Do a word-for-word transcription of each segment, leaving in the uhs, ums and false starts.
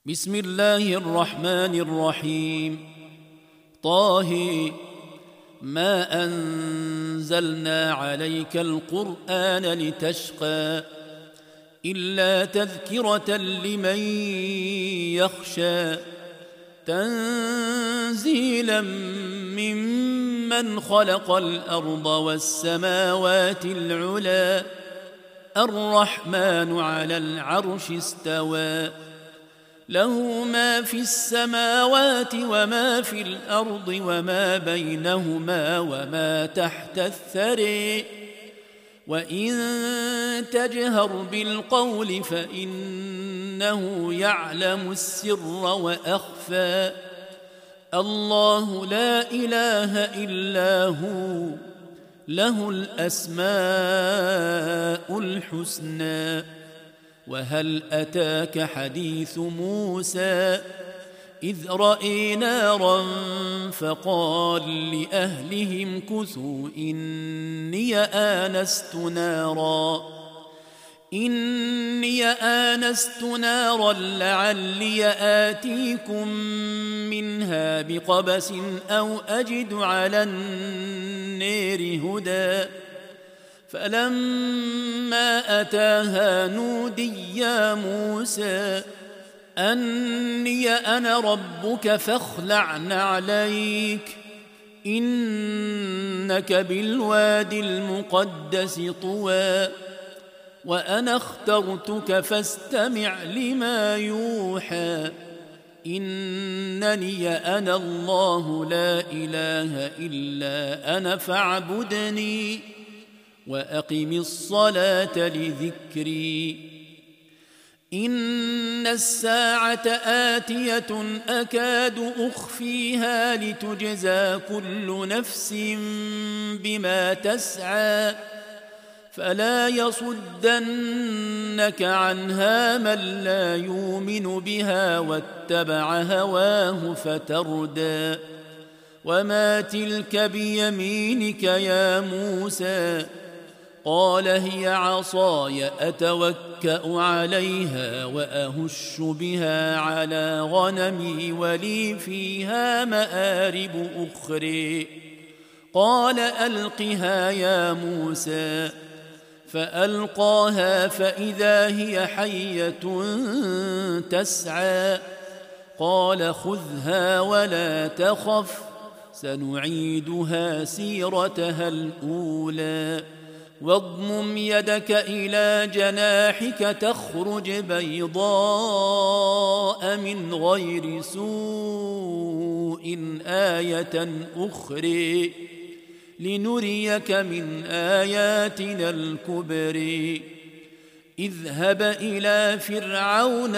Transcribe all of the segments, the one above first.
بسم الله الرحمن الرحيم. طه ما أنزلنا عليك القرآن لتشقى إلا تذكرة لمن يخشى تنزيلا ممن خلق الأرض والسماوات العلى الرحمن على العرش استوى له ما في السماوات وما في الأرض وما بينهما وما تحت الثرى وإن تجهر بالقول فإنه يعلم السر وأخفى الله لا إله إلا هو له الأسماء الحسنى. وهل أتاك حديث موسى إذ رأى نارا فقال لأهلهم كثوا إني آنست نارا إني آنست نارا لعلي آتيكم منها بقبس أو أجد على النار هدى فلما أتاها نودي يا موسى أني أنا ربك فاخلع نعليك إنك بالوادي المقدس طوى وأنا اخترتك فاستمع لما يوحى إنني أنا الله لا إله إلا أنا فاعبدني وأقم الصلاة لذكري إن الساعة آتية أكاد أخفيها لتجزى كل نفس بما تسعى فلا يصدنك عنها من لا يؤمن بها واتبع هواه فتردى وما تلك بيمينك يا موسى قال هي عصاي أتوكأ عليها وأهش بها على غنمي ولي فيها مآرب أخرى قال ألقها يا موسى فألقاها فإذا هي حية تسعى قال خذها ولا تخف سنعيدها سيرتها الأولى واضمم يدك إلى جناحك تخرج بيضاء من غير سوء آية أخرى لنريك من آياتنا الكبرى اذهب إلى فرعون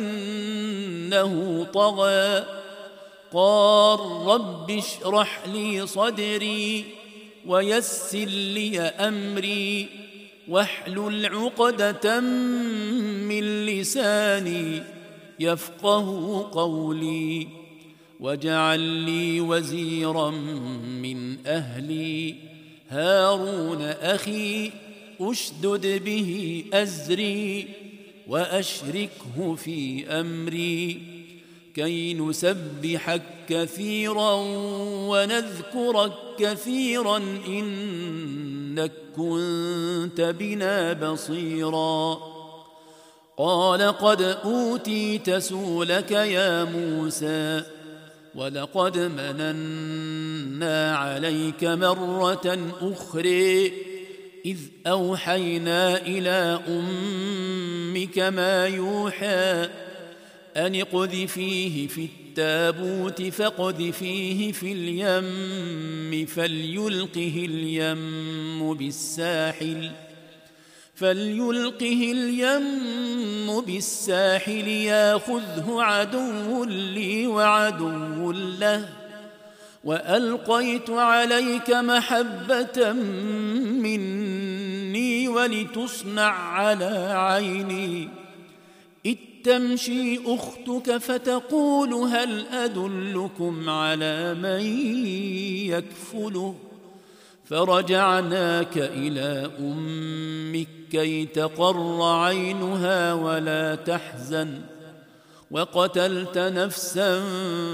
إنه طغى قال رب اشرح لي صدري ويسر لي أمري واحلل عقدة من لساني يفقه قولي واجعل لي وزيرا من أهلي هارون أخي أشدد به أزري وأشركه في أمري كي نسبحك كثيرا ونذكرك كثيرا إنك كنت بنا بصيرا قال قد أوتيت سؤلك يا موسى ولقد مننا عليك مرة أخرى إذ أوحينا إلى أمك ما يوحى أن اقذفيه في التابوت فاقذفيه في اليم فليلقه اليم بالساحل فليلقه اليم بالساحل ياخذه عدو لي وعدو له وألقيت عليك محبة مني ولتصنع على عيني إذ تمشي أختك فتقول هل أدلكم على من يكفله فرجعناك إلى أمك كي تقر عينها ولا تحزن وقتلت نفسا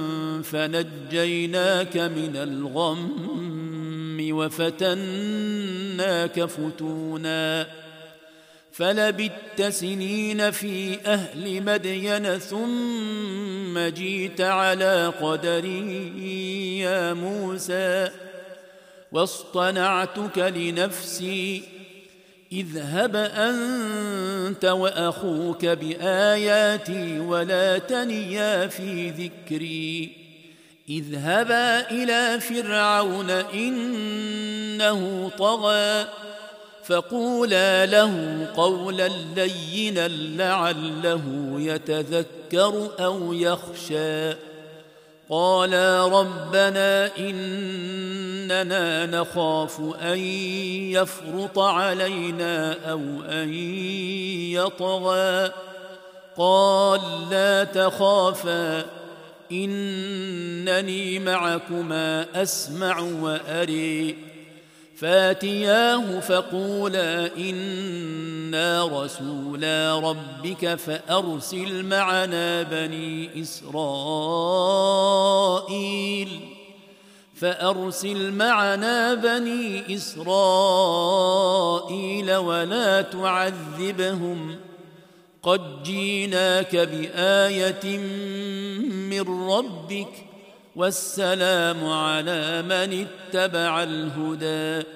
فنجيناك من الغم وفتناك فتونا فلبثت سنين في أهل مدين ثم جيت على قدري يا موسى واصطنعتك لنفسي اذهب أنت وأخوك بآياتي ولا تنيا في ذكري اذهبا إلى فرعون إنه طغى فقولا له قولا لينا لعله يتذكر أو يخشى قالا ربنا إننا نخاف أن يفرط علينا أو أن يطغى قال لا تخافا إنني معكما أسمع وأري فاتياه فقولا إنا رسولا ربك فأرسل معنا بني إسرائيل فأرسل معنا بني إسرائيل ولا تعذبهم قد جيناك بآية من ربك والسلام على من اتبع الهدى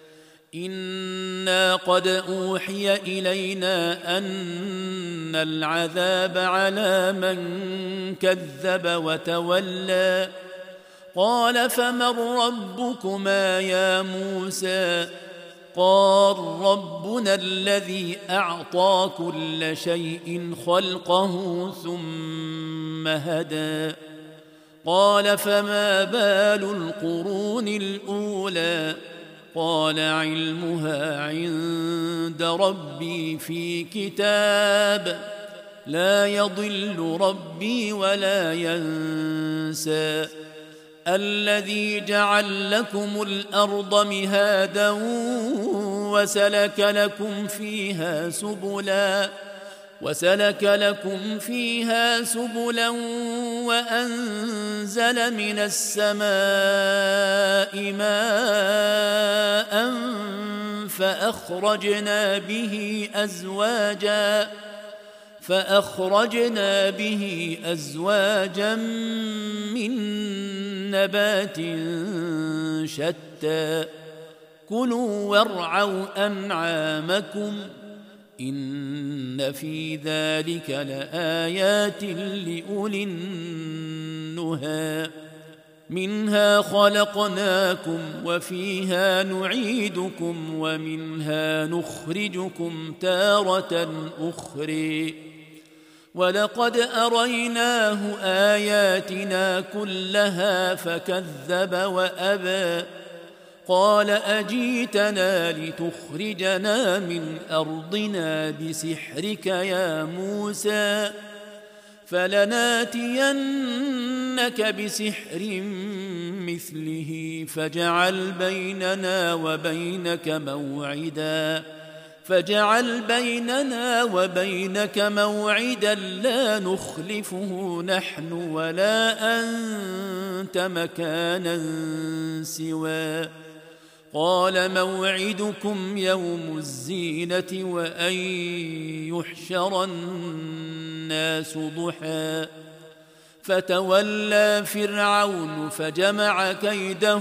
إنا قد أوحي إلينا أن العذاب على من كذب وتولى قال فمن ربكما يا موسى قال ربنا الذي أعطى كل شيء خلقه ثم هدى قال فما بال القرون الأولى قال علمها عند ربي في كتاب لا يضل ربي ولا ينسى الذي جعل لكم الأرض مهادا وسلك لكم فيها سبلا وسلك لكم فيها سبلا وأنزل من السماء ماء فأخرجنا به أزواجا فأخرجنا به أزواجا من نبات شتى كلوا وارعوا أنعامكم إن في ذلك لآيات لأولي النهى منها خلقناكم وفيها نعيدكم ومنها نخرجكم تارة أخرى ولقد أريناه آياتنا كلها فكذب وأبى قال أجيتنا لتخرجنا من أرضنا بسحرك يا موسى فلناتينك بسحر مثله فاجعل بيننا وبينك موعدا فاجعل بيننا وبينك موعدا لا نخلفه نحن ولا أنت مكانا سوى قال موعدكم يوم الزينة وأن يحشر الناس ضحى فتولى فرعون فجمع كيده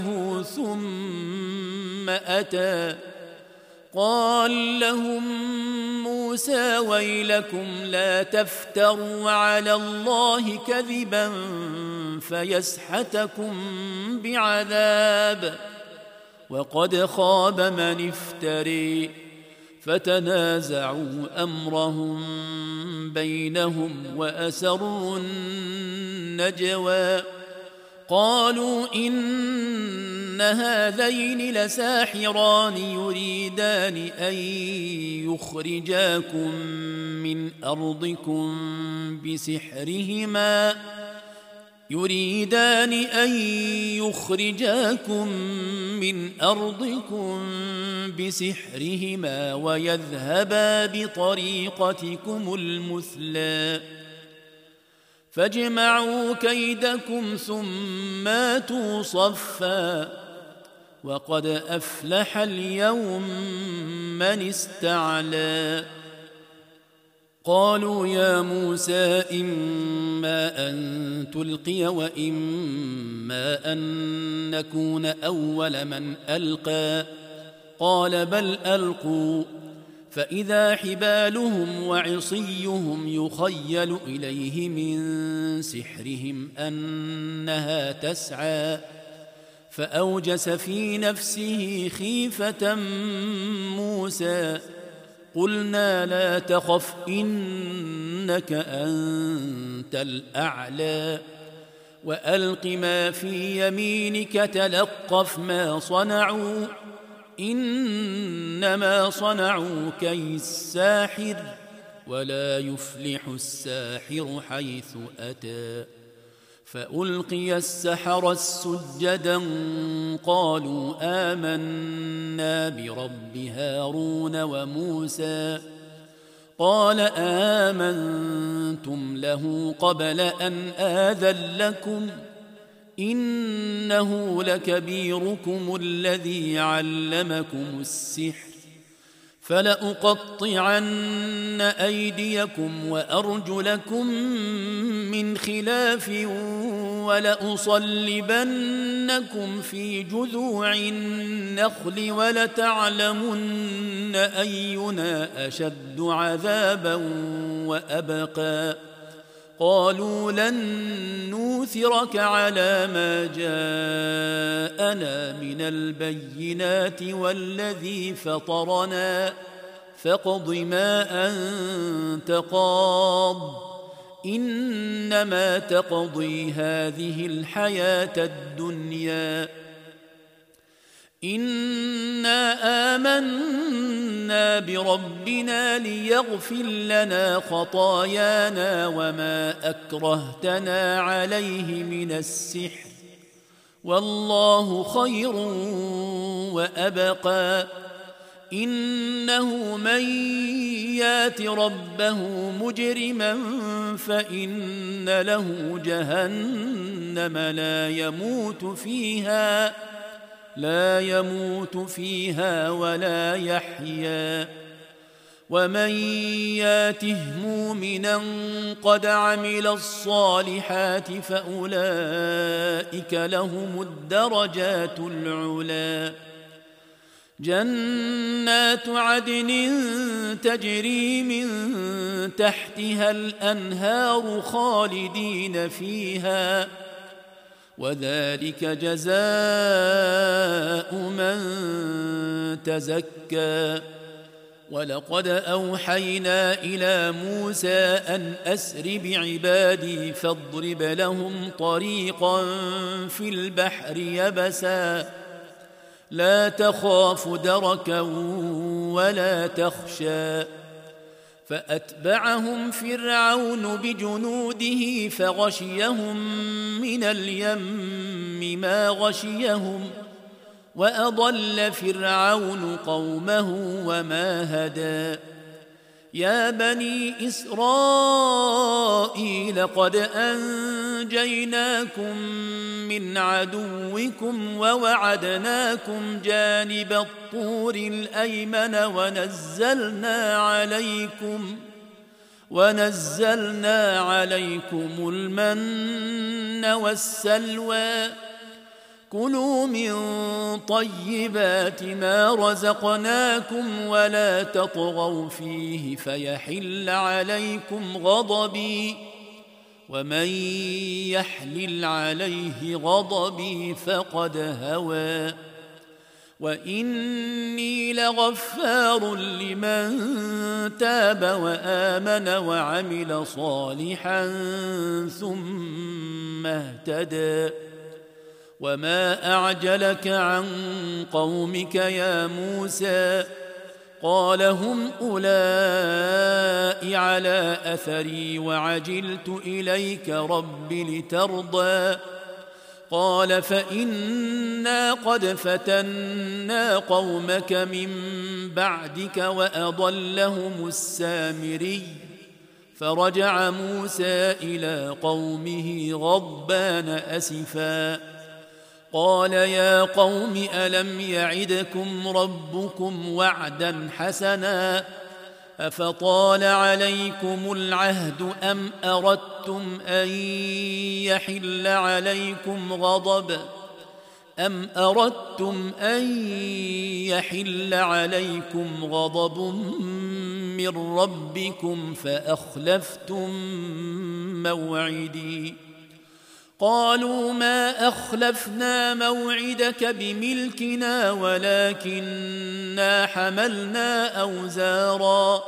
ثم أتى قال لهم موسى ويلكم لا تفتروا على الله كذبا فيسحتكم بعذاب وقد خاب من افتري فتنازعوا أمرهم بينهم وأسروا النجوى قالوا إن هذين لساحران يريدان أن يخرجاكم من أرضكم بسحرهما يريدان أن يخرجاكم من أرضكم بسحرهما ويذهبا بطريقتكم المثلى فاجمعوا كيدكم ثم اتوا صفا وقد أفلح اليوم من استعلى. قالوا يا موسى إما أن تلقي وإما أن نكون أول من ألقى قال بل ألقوا فإذا حبالهم وعصيهم يخيل إليه من سحرهم أنها تسعى فأوجس في نفسه خيفة موسى قلنا لا تخف إنك أنت الأعلى وألق ما في يمينك تلقف ما صنعوا إنما صنعوا كيد ساحر ولا يفلح الساحر حيث أتى. فألقي السحرة سجدا قالوا آمنا برب هارون وموسى قال آمنتم له قبل أن آذن لكم إنه لكبيركم الذي علمكم السحر فلأقطعن أيديكم وأرجلكم من خلاف ولأصلبنكم في جذوع النخل ولتعلمن أينا أشد عذابا وأبقى. قالوا لن نوثرك على ما جاءنا من البينات والذي فطرنا فاقض ما أنت قاض إنما تقضي هذه الحياة الدنيا إنا آمنا بربنا ليغفر لنا خطايانا وما أكرهتنا عليه من السحر والله خير وأبقى. إنه من يات ربه مجرما فإن له جهنم لا يموت فيها لا يموت فيها ولا يحيا ومن ياته مؤمنا قد عمل الصالحات فأولئك لهم الدرجات العلى. جنات عدن تجري من تحتها الأنهار خالدين فيها وذلك جزاء من تزكى. ولقد أوحينا إلى موسى أن أسر بعبادي فاضرب لهم طريقا في البحر يبسا لا تخاف دركا ولا تخشى. فأتبعهم فرعون بجنوده فغشيهم من اليم ما غشيهم وأضل فرعون قومه وما هدى. يا بني إسرائيل قد أنجيناكم من عدوكم ووعدناكم جانب الطور الأيمن ونزلنا عليكم ونزلنا عليكم المن والسلوى كلوا من طيبات ما رزقناكم ولا تطغوا فيه فيحل عليكم غضبي ومن يحلل عليه غضبي فقد هوى. وإني لغفار لمن تاب وآمن وعمل صالحا ثم اهتدى. وما أعجلك عن قومك يا موسى قال هم أولئك على أثري وعجلت إليك رب لترضى. قال فإنا قد فتنا قومك من بعدك وأضلهم السامري فرجع موسى إلى قومه غضبان أسفا قال يا قوم ألم يعدكم ربكم وعدا حسنا أفطال عليكم العهد أم أردتم أن يحل عليكم غضب أم أردتم أن يحل عليكم غضب من ربكم فأخلفتم موعدي قالوا ما أخلفنا موعدك بملكنا ولكننا حملنا أوزارا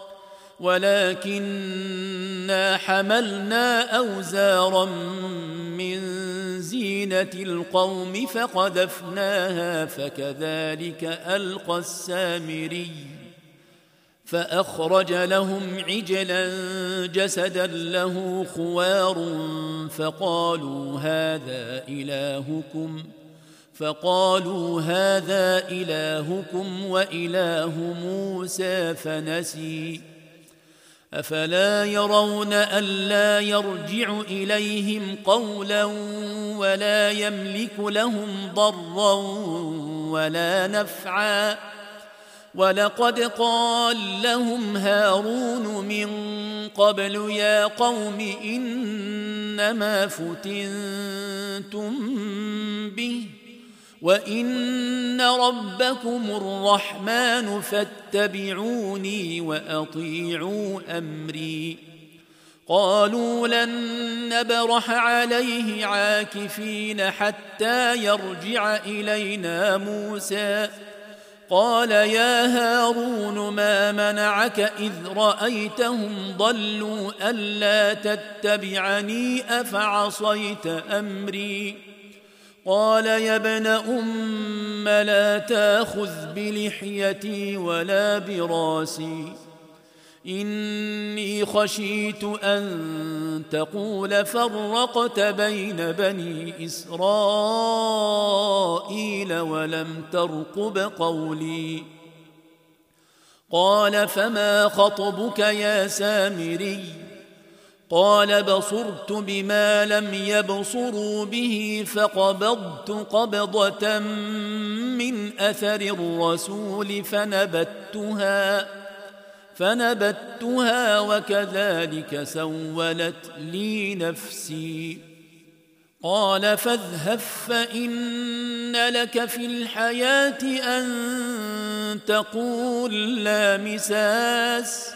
ولكننا حملنا أوزارا من زينة القوم فقذفناها فكذلك ألقى السامري فأخرج لهم عجلا جسدا له خوار فقالوا هذا إلهكم فقالوا هذا إلهكم وإله موسى فنسي أفلا يرون ألا يرجع إليهم قولا ولا يملك لهم ضرا ولا نفعا ولقد قال لهم هارون من قبل يا قوم إنما فتنتم به وإن ربكم الرحمن فاتبعوني وأطيعوا أمري قالوا لن نبرح عليه عاكفين حتى يرجع إلينا موسى قال يا هارون ما منعك إذ رأيتهم ضلوا ألا تتبعني أفعصيت أمري قال يا ابن أم لا تأخذ بلحيتي ولا براسي إني خشيت أن تقول فرقت بين بني إسرائيل ولم ترقب قولي قال فما خطبك يا سامري قال بصرت بما لم يبصروا به فقبضت قبضة من أثر الرسول فنبتها فنبتها وكذلك سولت لي نفسي قال فاذهب فإن لك في الحياة أن تقول لا مساس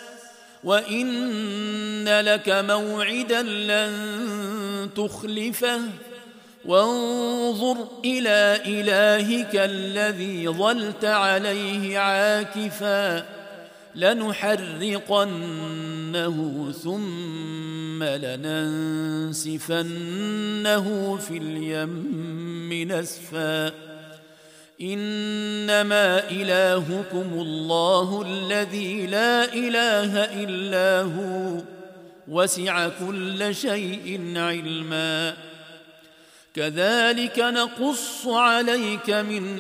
وإن لك موعدا لن تخلفه وانظر إلى إلهك الذي ظلت عليه عاكفا لنحرقنه ثم لننسفنه في اليم نسفا إنما إلهكم الله الذي لا إله إلا هو وسع كل شيء علما كذلك نقص عليك من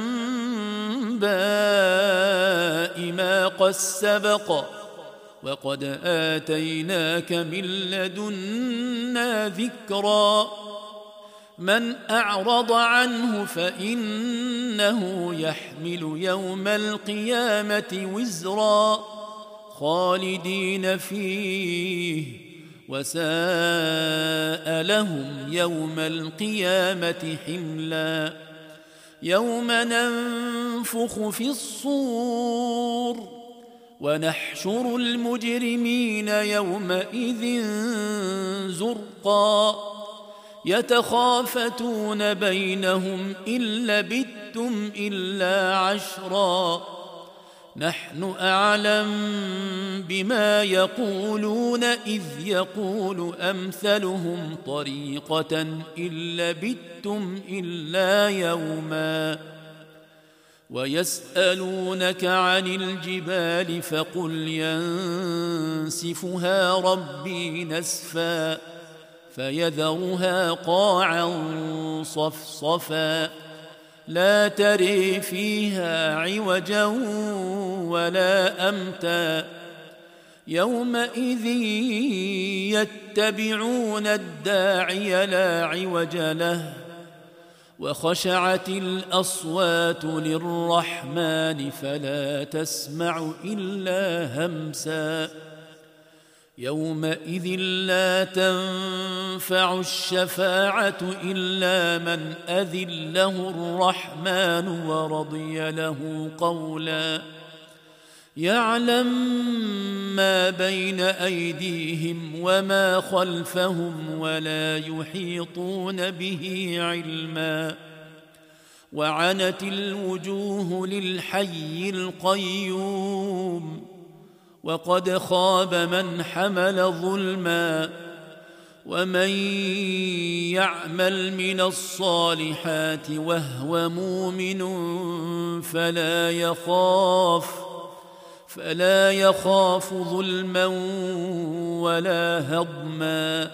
أنباء ما قد سبق وقد آتيناك من لدنا ذكرا من أعرض عنه فإنه يحمل يوم القيامة وزرا خالدين فيه وساء لهم يوم القيامة حملا يوم ننفخ في الصور ونحشر المجرمين يومئذ زرقا يتخافتون بينهم إن لبثتم إلا عشرا نحن أعلم بما يقولون إذ يقول أمثلهم طريقة إن لبثتم إلا يوما ويسألونك عن الجبال فقل ينسفها ربي نسفا فيذرها قاعا صفصفا لا تري فيها عوجا ولا أمتا يومئذ يتبعون الداعي لا عوج له وخشعت الأصوات للرحمن فلا تسمع إلا همسا يومئذ لا تنفع الشفاعة إلا من أذن له الرحمن ورضي له قولا يعلم ما بين أيديهم وما خلفهم ولا يحيطون به علما وعنت الوجوه للحي القيوم وقد خاب من حمل ظلما ومن يعمل من الصالحات وهو مؤمن فلا يخاف فلا يخاف ظلما ولا هضما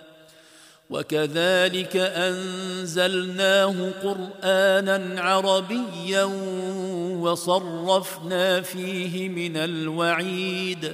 وكذلك أنزلناه قرآنا عربيا وصرفنا فيه من الوعيد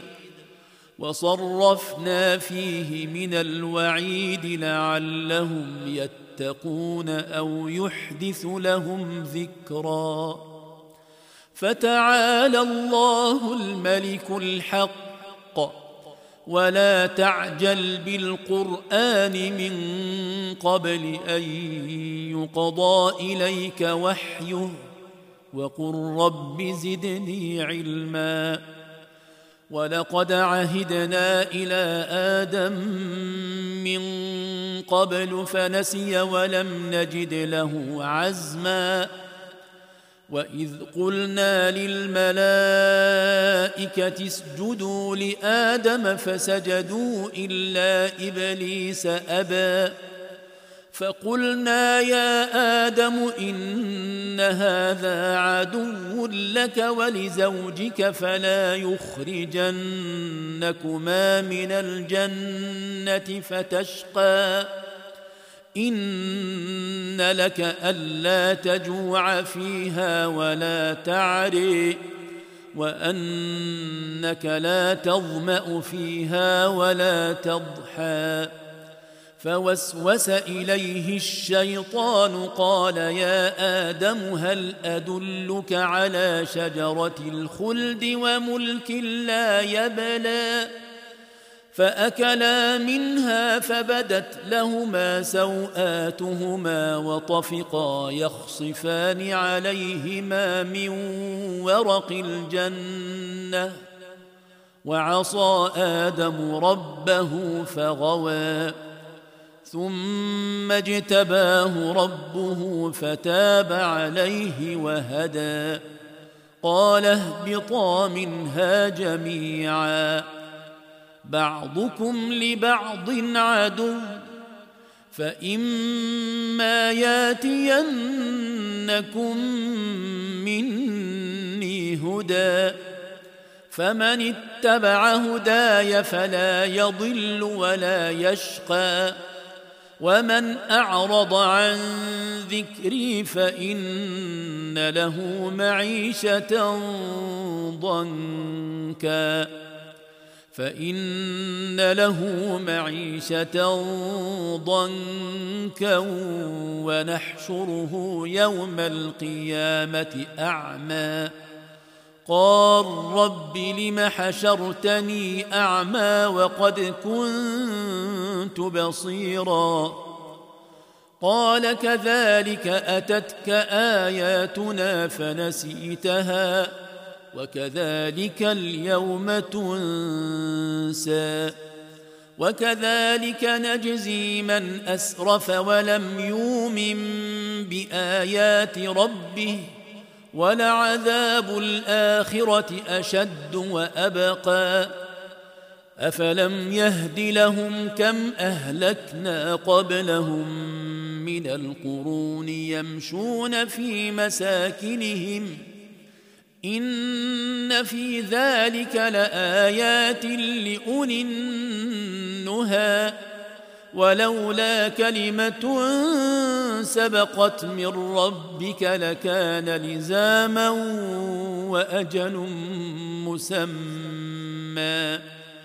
وصرفنا فيه من الوعيد لعلهم يتقون أو يحدث لهم ذكرا فتعالى الله الملك الحق ولا تعجل بالقرآن من قبل أن يقضى إليك وحيه وقل رب زدني علما ولقد عهدنا إلى آدم من قبل فنسي ولم نجد له عزما وإذ قلنا للملائكة اسجدوا لآدم فسجدوا إلا إبليس أبى فقلنا يا آدم إن هذا عدو لك ولزوجك فلا يخرجنكما من الجنة فتشقى إن لك ألا تجوع فيها ولا تعري وأنك لا تظمأ فيها ولا تضحى فوسوس إليه الشيطان قال يا آدم هل أدلك على شجرة الخلد وملك لا يبلى فأكلا منها فبدت لهما سوآتهما وطفقا يخصفان عليهما من ورق الجنة وعصى آدم ربه فغوى ثم اجتباه ربه فتاب عليه وهدى قال اهبطا منها جميعا بعضكم لبعض عدو فإما ياتينكم مني هدى فمن اتبع هداي فلا يضل ولا يشقى ومن أعرض عن ذكري فإن له معيشة ضنكا فإن له معيشة ضنكا ونحشره يوم القيامة أعمى قال رب لم حشرتني أعمى وقد كنت بصيرا قال كذلك أتتك آياتنا فنسيتها وكذلك اليوم تنسى وكذلك نجزي من أسرف ولم يؤمن بآيات ربه ولعذاب الآخرة أشد وأبقى أفلم يهد لهم كم أهلكنا قبلهم من القرون يمشون في مساكنهم إن في ذلك لآيات لأولي النهى ولولا كلمة سبقت من ربك لكان لزاما وأجل مسمى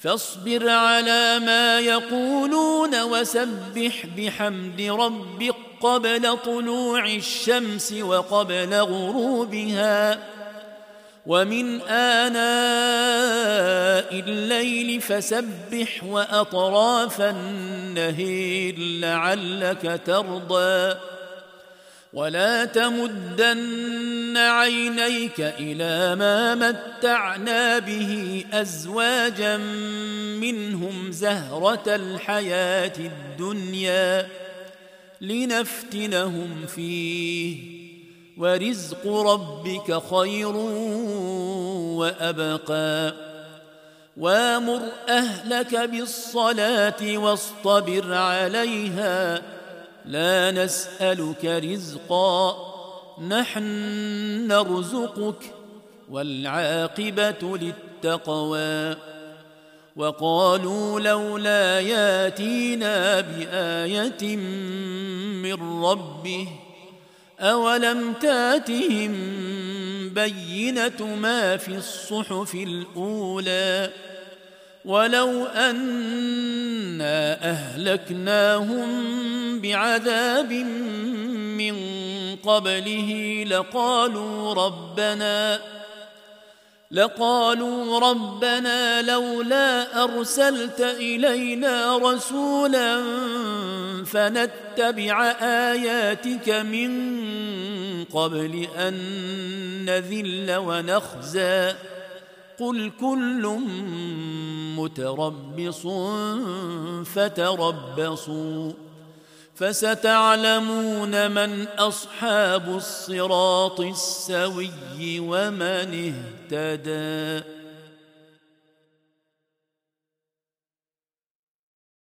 فاصبر على ما يقولون وسبح بحمد ربك قبل طلوع الشمس وقبل غروبها ومن آناء الليل فسبح وأطراف النهير لعلك ترضى ولا تمدن عينيك إلى ما متعنا به أزواجا منهم زهرة الحياة الدنيا لنفتنهم فيه ورزق ربك خير وأبقى وامر أهلك بالصلاة واصطبر عليها لا نسألك رزقا نحن نرزقك والعاقبة للتقوى وقالوا لولا ياتينا بآية من ربه أولم تاتهم بينة ما في الصحف الأولى ولو أنا أهلكناهم بعذاب من قبله لقالوا ربنا لقالوا ربنا لولا أرسلت إلينا رسولا فنتبع آياتك من قبل أن نذل ونخزى قل كل متربص فتربصوا فستعلمون من أصحاب الصراط السوي ومن اهتدى.